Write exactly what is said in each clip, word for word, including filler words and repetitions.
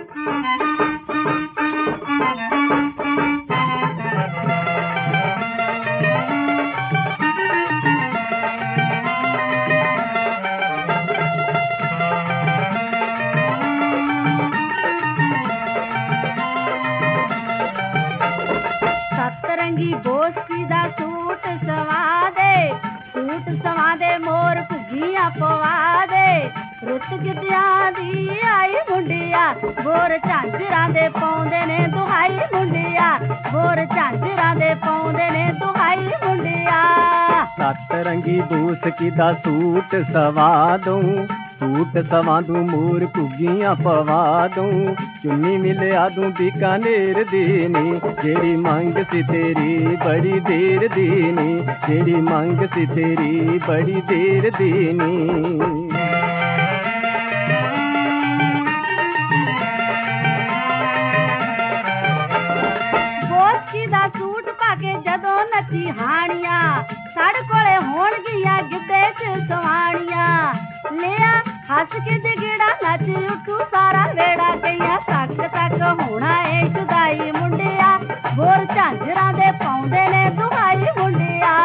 सतरंगी बोसी दा सूट सवा दे, सूट सवा दे मोर घुगियां पवा दे। रुत गिद्धियां दी आई मुंडिया, बोर झांजरां दे पाउंदे ने दुहाई मुंडिया, बोर झांजरां दे पाउंदे ने दुहाई मुंडिया। सतरंगी बोसी दा सूट सवा दूं, सूट सवा दूं मोर घुगियां पवा दूं। चुन्नी मिलिया दूं बीकानेर दी नी, जेड़ी मंग सी तेरी बड़ी देर दी नी, जेड़ी मंग सी तेरी बड़ी देर दी नी। सूट पाके जदों नची हानिया, साढ़े कोले होणगियां गिद्धे च सवाणिया। लिया हस के जगेड़ा नच उठू सारा वेड़ा, कईया तक तक होना ए जुदाई मुंडिया, बोर झांजरां दे पाउंदे ने दुहाई मुंडिया।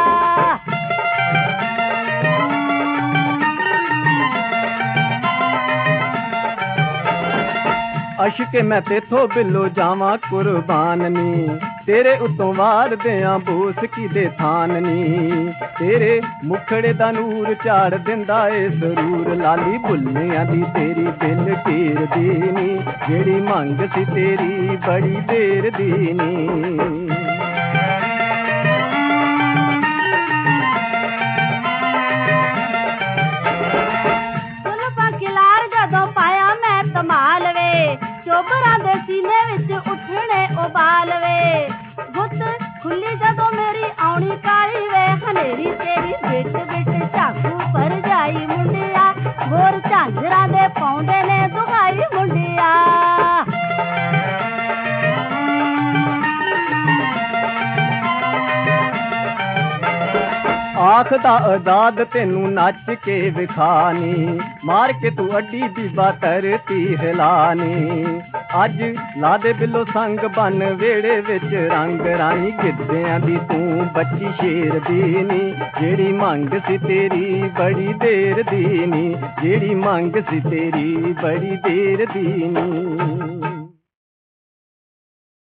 अशके मैं तेथों बिलो जावा कुर्बान नी, तेरे उतों वार दियां बोस की दे थान नी। तेरे मुखड़े दा नूर चाड़ दिंदा ए सरूर, लाली बुल्लियां दी तेरी दिल कीर दी नी, जेड़ी मंग सी तेरी बड़ी देर दी नी। चोबरां दे सीने विच उठने उबाल वे, गुत खुली जदों मेरी आउणी काली वे। हनेरी तेरी बिट बिट झाकू पर जाई मुंडिया, बोर झांजरां दे पाउंदे ने दुहाई मुंडिया। आखदा आजाद तेनू नच के विखानी, मार के तू अड्डी बीबा धरती हिलानी। अज ला दे बिलो संग बन वेड़े विच रंग रानी, गिद्धियां दी तू बच्ची शेर दी नी, जेड़ी मंग सी तेरी बड़ी देर दी नी, जेड़ी मंग सी तेरी बड़ी देर दी नी।